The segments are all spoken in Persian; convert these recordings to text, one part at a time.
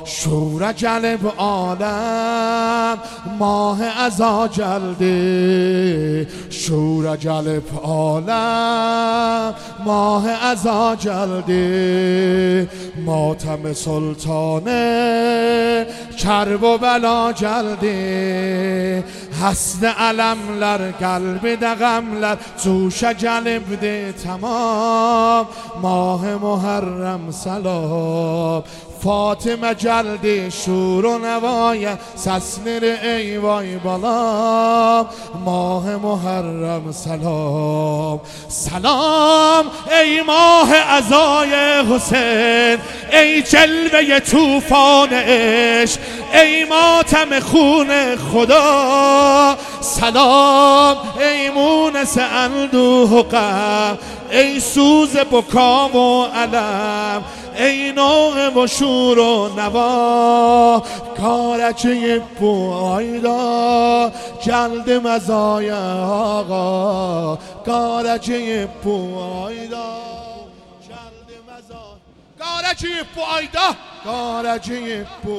شور جلب عالم ماه ازا جلده شور جلب عالم ماه ازا جلده ماتم سلطانه کرب و بلا جلده حسن علمler قلب دغمler توش جلب ده تمام ماه محرم سلام فاطمه جلدی شور و نوای سسنر ای وای بالا ماه محرم سلام سلام ای ماه عزای حسین ای جلوه طوفان عشق ای ماتم خون خدا سلام ای مونس اندوه و غم ای سوز بکا و علم ای نوغ و شور و نوا کارچه پویدا جلد مزای آقا کارچه پویدا جلد مزای کارچه پویدا کارچه پو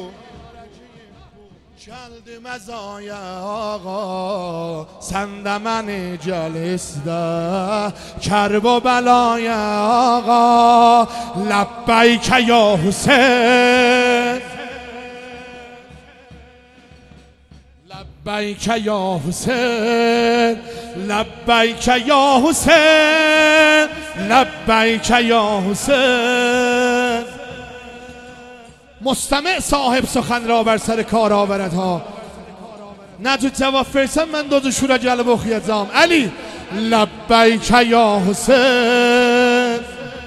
جلد مزای آقا سندمن جلسته کرب و بلای آقا لبیک یا حسین لبیک یا حسین لبیک یا حسین لبیک یا حسین مستمع صاحب سخن را بر سر کار آورد ها نه تو جواب فرسن من دوزو شور جلب و خیزام علی لبیک یا حسین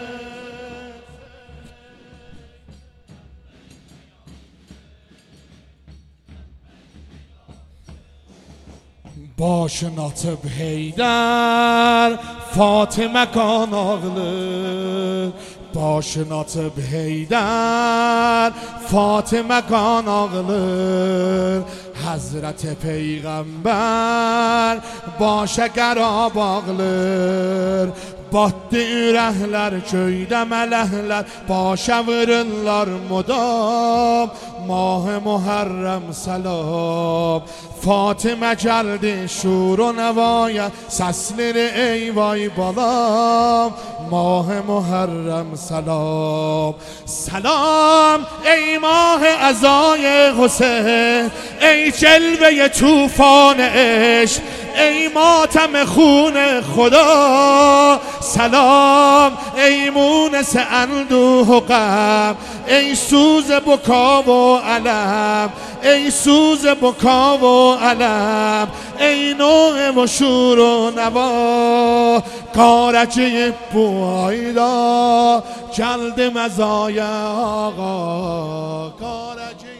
باش ناطب حیدر فاطمه کان آغlı باش ناطب حیدر فاطمه کان آغlı حضرت پیغمبر باş قرا bağlır Batdı ürəklər, köydə mələklər başa vururlar mudam Mah-ı Muharrem salam Fatimə gəldi şur و nəvaya Səsləri ey vay balam Mah-ı Muharrem salam Salam ey mah-ı əzay Hüseyin Ey cəlvə tufan eşq ای ماتم خون خدا سلام ای مونس اندوه و غم ای سوز بکا و علم ای سوز بکا و علم ای نوع و شور و نوا کارچه پویدا جلد مزای آقا کارچه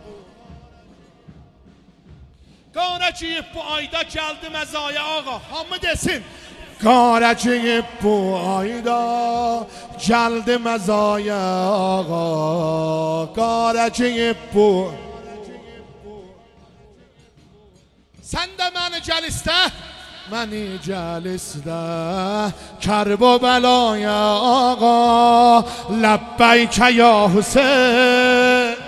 کارچه پویدا جلد مزای آقا همه desin کارچه پویدا جلد مزای آقا کارچه پو sen de beni celiste منی جلسته کرب و بلای آقا لبیک یا حسین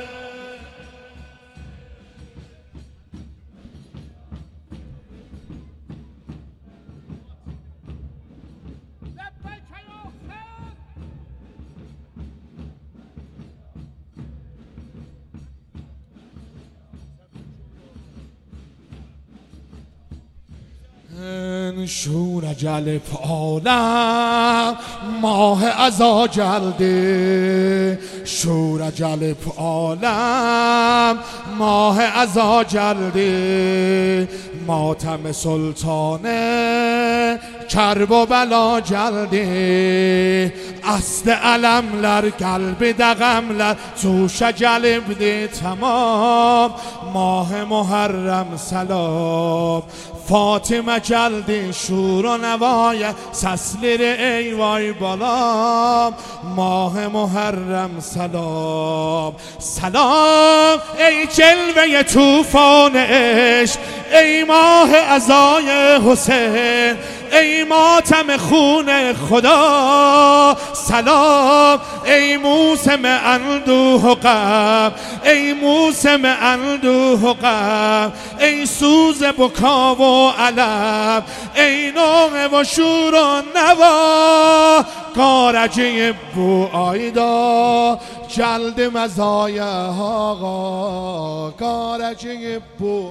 شور جلب عالم ماه ازا جلده شور جلب عالم ماه ازا جلده ماتم سلطانه کرب و بلا جلده اصل علمler قلب دغمler توش جلبده تمام ماه محرم سلام فاطمه جلدی شور و نوای سسلر ای وای بالام ماه محرم سلام سلام ای جلوه طوفان عشق ای ماه عزای حسین ای ماتم خون خدا سلام، ای موسم اندوه و غم، ای موسم اندوه و غم، ای سوز بکا و علم، ای نوح و شور و نوا، کارجه بو آیدا جلد مزای آقا، کارجه بو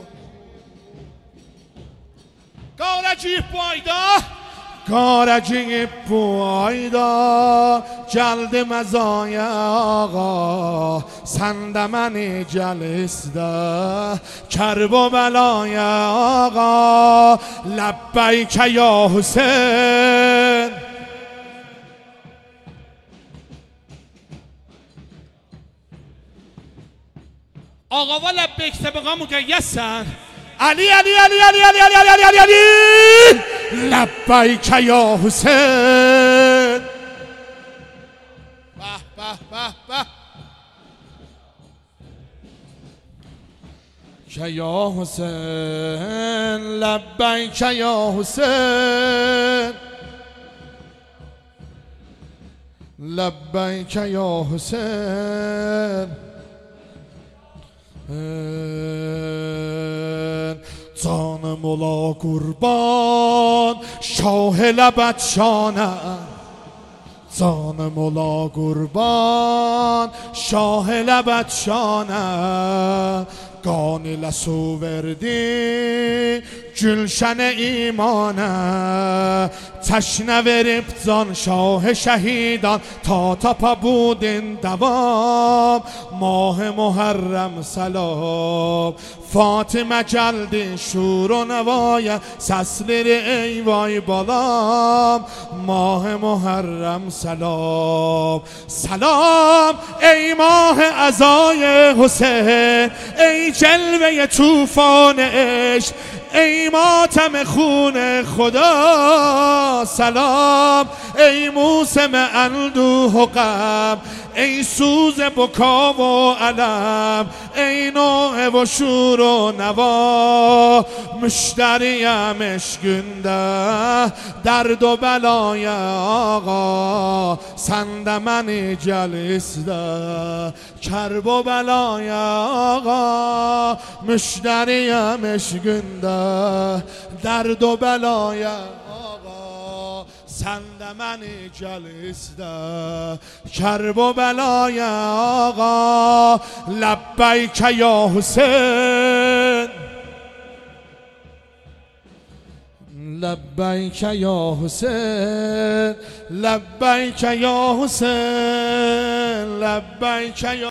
کارجه بو آیدا، کارجه بو آیدا جلد مزای آقا، سندمن جلسده کرب و بلای آقا، لبیک یا حسین. آقا و لبیک سبقا مکیسن علی علی علی علی علی علی علی علی علی لبیک یا حسین. به به به به که یا حسین، لبیک یا حسین، لبیک یا حسین. جان مولا قربان شاه لبت شانه، جان مولا قربان شاه لبت شانه، گان لسو وردی جلشن ایمانه، تشنه وربزان شاه شهیدان تا تا بودین دوام، ماه محرم سلام، فاطمه جلد شور و نوای سسلر ای وای بالام، ماه محرم سلام سلام، ای ماه عزای حسین، ای جلوه توفان عشق، ای ماتم خون خدا سلام، ای موسم اندوه و غم، ای سوز بکا و علم، ای نوح و شور و نوا، مشتریم اشگنده درد و بلای آقا، سندمن جلسده کرب و بلای آقا، مشتریم اشگنده درد و بلای آقا، سندمن جلسده کرب و بلای آقا، لبیک یا حسین، لبیک یا حسین، لبیک یا حسین، لبیک یا